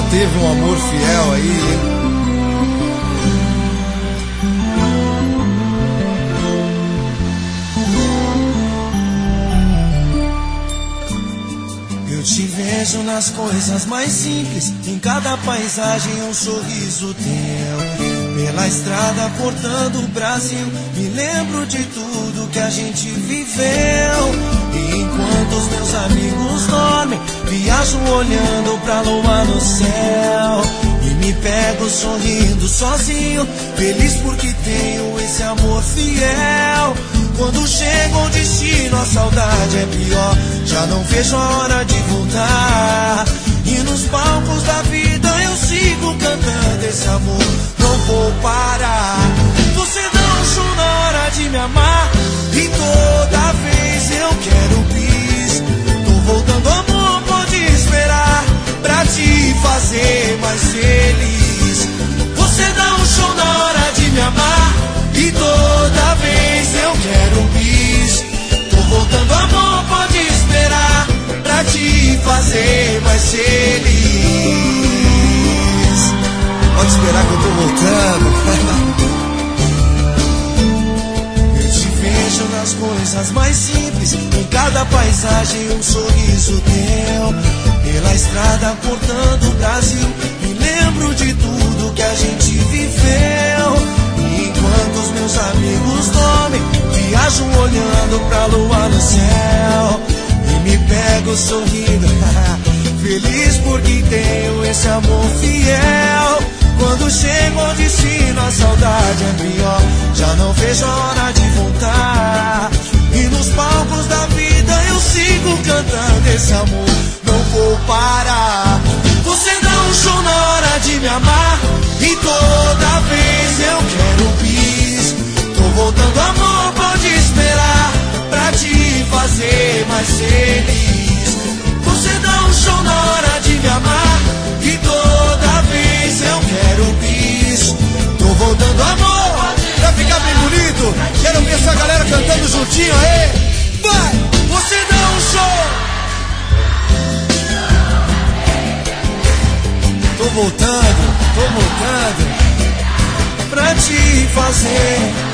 já teve um amor fiel aí, hein? Eu te vejo nas coisas mais simples, em cada paisagem um sorriso teu. Pela estrada cortando o Brasil, me lembro de tudo que a gente viveu. E enquanto os meus amigos dormem, viajo olhando pra lua no céu. E me pego sorrindo sozinho, feliz porque tenho esse amor fiel. Quando chega o destino, a saudade é pior, já não vejo a hora de voltar. E nos palcos da vida eu sigo cantando esse amor, não vou parar. Você dá um show na hora de me amar, e toda vez eu quero bis. Tô voltando, amor, pode esperar, pra te fazer mais feliz. Você dá um show na hora de me amar, e toda vez eu quero bis. Tô voltando, amor, pode esperar, pra te fazer mais feliz. Pode esperar que eu tô voltando. Eu te vejo nas coisas mais simples, em cada paisagem um sorriso teu. Pela estrada cortando o Brasil, me lembro de tudo que a gente viveu. Enquanto os meus amigos dormem, viajo olhando pra lua no céu. E me pego sorrindo, feliz porque tenho esse amor fiel. Quando chega o destino, a saudade é pior, já não vejo a hora de voltar. E nos palcos da vida eu sigo cantando esse amor, não vou parar. Você dá um show na hora de me amar, e toda vez eu quero bis. Tô voltando, amor, pode esperar, pra te fazer mais feliz. Você dá um show na hora de me amar, e toda vez eu quero bis. Tô voltando, amor, Pra ficar bem bonito, quero ver essa galera cantando juntinho aí. vai! Você dá um show. Tô voltando, pra te fazer